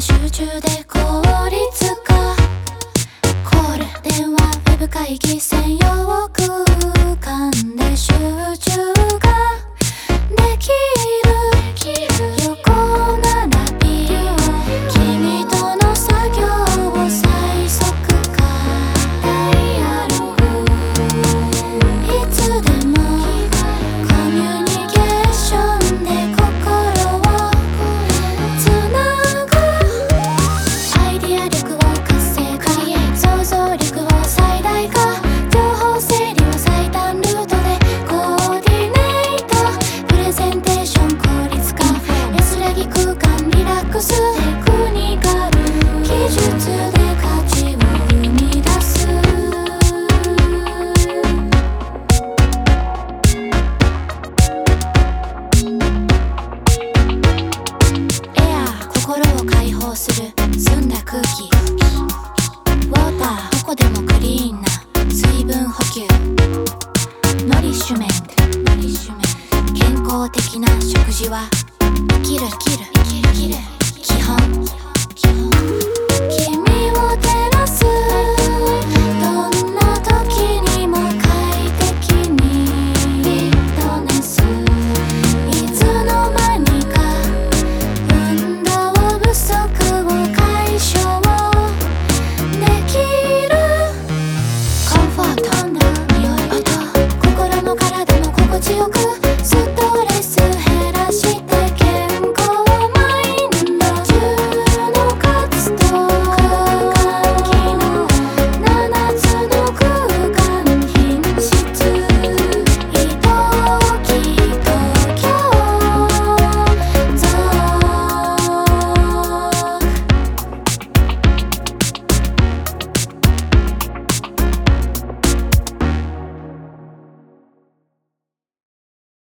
集中で効率化、コール電話ウェブ会議専用空間で集中ができる、横並び君との作業を最速化、ダイアログいつでもコミュニケーションで心をつなぐ、アイディア力を活性化、想像力を最大化、情報整理を最短ルートでコーディネート、プレゼンテーション効率化、安らぎ空間リラックス、テクニカル技術で価値を生み出す。エアー、心を解放する澄んだ空気、ウォーター、どこでもクリーンな水分補給、ノリッシュメント、健康的な食事は生きる基本